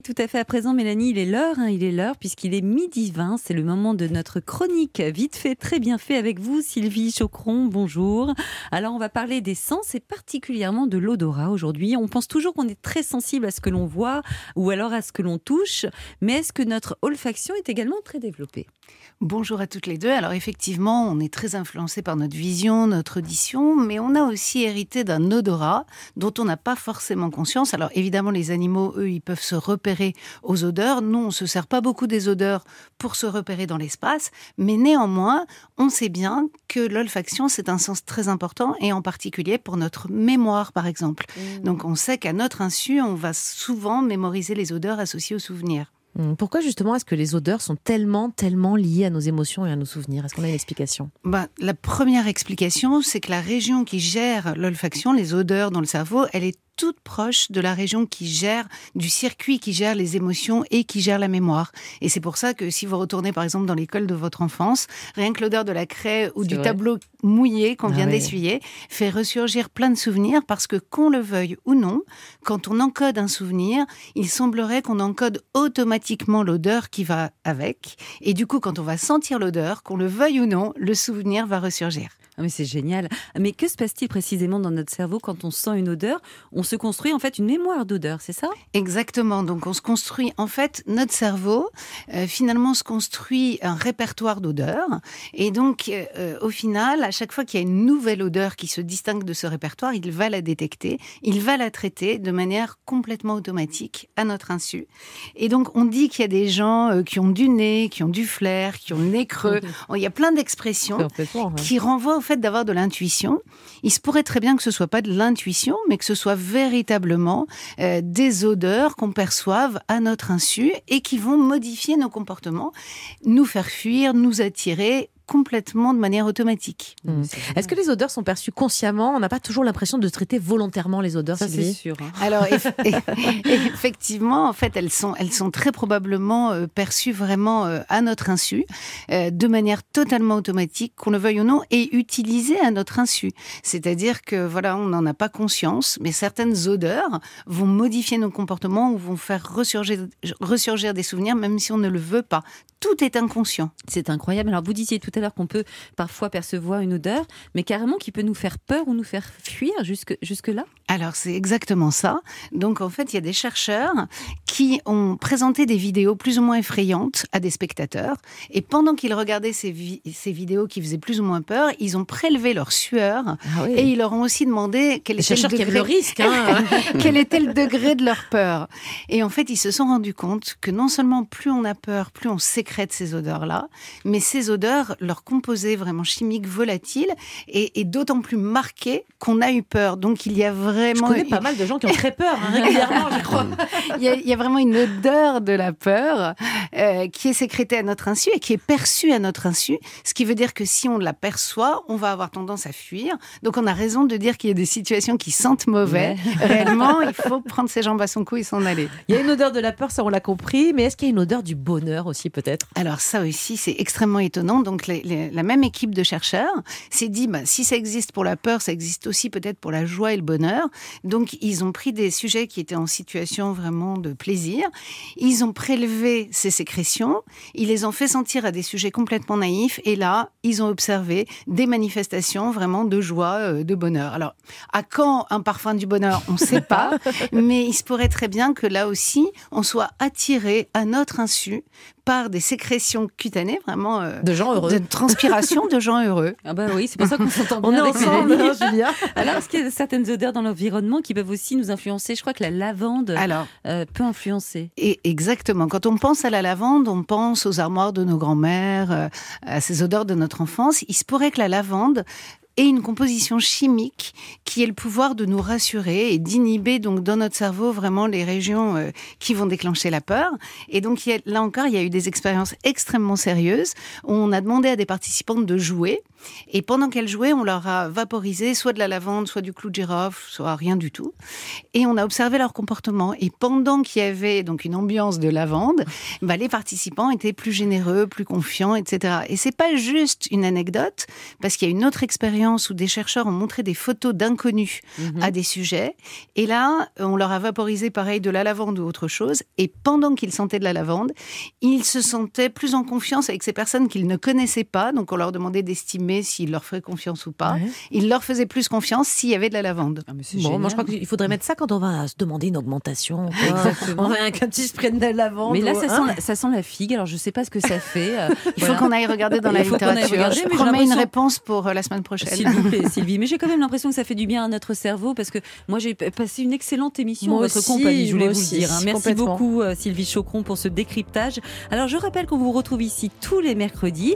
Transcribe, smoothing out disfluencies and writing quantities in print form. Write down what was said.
Tout à fait, à présent Mélanie, il est l'heure puisqu'il est 12h20, c'est le moment de notre chronique vite fait, très bien fait avec vous Sylvie Choqueron, bonjour. Alors on va parler des sens et particulièrement de l'odorat aujourd'hui. On pense toujours qu'on est très sensible à ce que l'on voit ou alors à ce que l'on touche, mais est-ce que notre olfaction est également très développée ? Bonjour à toutes les deux. Alors effectivement, on est très influencé par notre vision, notre audition, mais on a aussi hérité d'un odorat dont on n'a pas forcément conscience. Alors évidemment, les animaux, eux, ils peuvent se repérer aux odeurs. Nous, on se sert pas beaucoup des odeurs pour se repérer dans l'espace, mais néanmoins, on sait bien que l'olfaction, c'est un sens très important, et en particulier pour notre mémoire, par exemple. Donc on sait qu'à notre insu, on va souvent mémoriser les odeurs associées aux souvenirs. Pourquoi justement est-ce que les odeurs sont tellement liées à nos émotions et à nos souvenirs ? Est-ce qu'on a une explication ? La première explication, c'est que la région qui gère l'olfaction, les odeurs dans le cerveau, elle est toute proche de la région qui gère, du circuit qui gère les émotions et qui gère la mémoire. Et c'est pour ça que si vous retournez par exemple dans l'école de votre enfance, rien que l'odeur de la craie ou du tableau mouillé qu'on vient d'essuyer fait ressurgir plein de souvenirs, parce que qu'on le veuille ou non, quand on encode un souvenir, il semblerait qu'on encode automatiquement l'odeur qui va avec. Et du coup, quand on va sentir l'odeur, qu'on le veuille ou non, le souvenir va ressurgir. Ah mais c'est génial. Mais que se passe-t-il précisément dans notre cerveau quand on sent une odeur ? On se construit en fait une mémoire d'odeur, c'est ça ? Exactement. Donc on se construit, en fait, notre cerveau finalement se construit un répertoire d'odeurs. Et donc au final, à chaque fois qu'il y a une nouvelle odeur qui se distingue de ce répertoire, il va la détecter, il va la traiter de manière complètement automatique à notre insu. Et donc on dit qu'il y a des gens qui ont du nez, qui ont du flair, qui ont le nez creux. Il y a plein d'expressions qui renvoient au fait d'avoir de l'intuition. Il se pourrait très bien que ce soit pas de l'intuition, mais que ce soit véritablement des odeurs qu'on perçoive à notre insu et qui vont modifier nos comportements, nous faire fuir, nous attirer complètement de manière automatique. Est-ce que les odeurs sont perçues consciemment ? On n'a pas toujours l'impression de traiter volontairement les odeurs, ça Sylvie ? C'est sûr. Alors effectivement, en fait, elles sont très probablement perçues vraiment à notre insu, de manière totalement automatique, qu'on le veuille ou non, et utilisées à notre insu. C'est-à-dire que voilà, on n'en a pas conscience, mais certaines odeurs vont modifier nos comportements ou vont faire ressurgir des souvenirs, même si on ne le veut pas. Tout est inconscient. C'est incroyable. Alors vous disiez tout à l'heure qu'on peut parfois percevoir une odeur, mais carrément qui peut nous faire peur ou nous faire fuir jusque-là ? Alors c'est exactement ça. Donc en fait, il y a des chercheurs qui ont présenté des vidéos plus ou moins effrayantes à des spectateurs, et pendant qu'ils regardaient ces vidéos qui faisaient plus ou moins peur, ils ont prélevé leur sueur et ils leur ont aussi demandé quel était le risque, quel était le degré de leur peur. Et en fait, ils se sont rendus compte que non seulement plus on a peur, plus on sécrète ces odeurs-là, mais ces odeurs, leur composé vraiment chimique volatile est d'autant plus marqué qu'on a eu peur. Donc il y a vraiment... Je connais pas mal de gens qui ont très peur régulièrement, je crois. Il y a vraiment une odeur de la peur qui est sécrétée à notre insu et qui est perçue à notre insu, ce qui veut dire que si on l'aperçoit, on va avoir tendance à fuir. Donc on a raison de dire qu'il y a des situations qui sentent mauvais. Réellement, il faut prendre ses jambes à son cou et s'en aller. Il y a une odeur de la peur, ça on l'a compris, mais est-ce qu'il y a une odeur du bonheur aussi peut-être ? Alors ça aussi, c'est extrêmement étonnant. Donc la même équipe de chercheurs s'est dit, si ça existe pour la peur, ça existe aussi peut-être pour la joie et le bonheur. Donc ils ont pris des sujets qui étaient en situation vraiment de plaisir. Ils ont prélevé ces sécrétions, ils les ont fait sentir à des sujets complètement naïfs, et là, ils ont observé des manifestations vraiment de joie, de bonheur. Alors, à quand un parfum du bonheur ? On ne sait pas, mais il se pourrait très bien que là aussi, on soit attiré à notre insu par des sécrétions cutanées, vraiment de gens heureux, de transpiration de gens heureux. Ah bah oui, c'est pour ça qu'on s'entend bien. On est avec ensemble, Julia. Alors, est-ce qu'il y a certaines odeurs dans l'environnement qui peuvent aussi nous influencer ? Je crois que la lavande peut influencer. Et exactement. Quand on pense à la lavande, on pense aux armoires de nos grands-mères, à ces odeurs de notre enfance. Il se pourrait que la lavande et une composition chimique qui ait le pouvoir de nous rassurer et d'inhiber donc dans notre cerveau vraiment les régions qui vont déclencher la peur. Et donc là encore, il y a eu des expériences extrêmement sérieuses. On a demandé à des participantes de jouer Et pendant qu'elles jouaient, on leur a vaporisé soit de la lavande, soit du clou de girofle, soit rien du tout. Et on a observé leur comportement. Et pendant qu'il y avait donc une ambiance de lavande, les participants étaient plus généreux, plus confiants, etc. Et c'est pas juste une anecdote, parce qu'il y a une autre expérience où des chercheurs ont montré des photos d'inconnus à des sujets. Et là, on leur a vaporisé pareil de la lavande ou autre chose. Et pendant qu'ils sentaient de la lavande, ils se sentaient plus en confiance avec ces personnes qu'ils ne connaissaient pas. Donc on leur demandait d'estimer s'ils leur feraient confiance ou pas. Ouais. Ils leur faisaient plus confiance s'il y avait de la lavande. Ah, moi je crois qu'il faudrait mettre ça quand on va se demander une augmentation. Exactement. On va qu'un petit spray de la lavande. Mais là, ça sent la figue. Alors je sais pas ce que ça fait. Il faut qu'on aille regarder dans la littérature. Je promets une réponse pour la semaine prochaine. S'il vous plaît, Sylvie. Mais j'ai quand même l'impression que ça fait du bien à notre cerveau parce que moi j'ai passé une excellente émission en votre compagnie, je voulais vous le dire. Merci beaucoup Sylvie Choqueron pour ce décryptage. Alors je rappelle qu'on vous retrouve ici tous les mercredis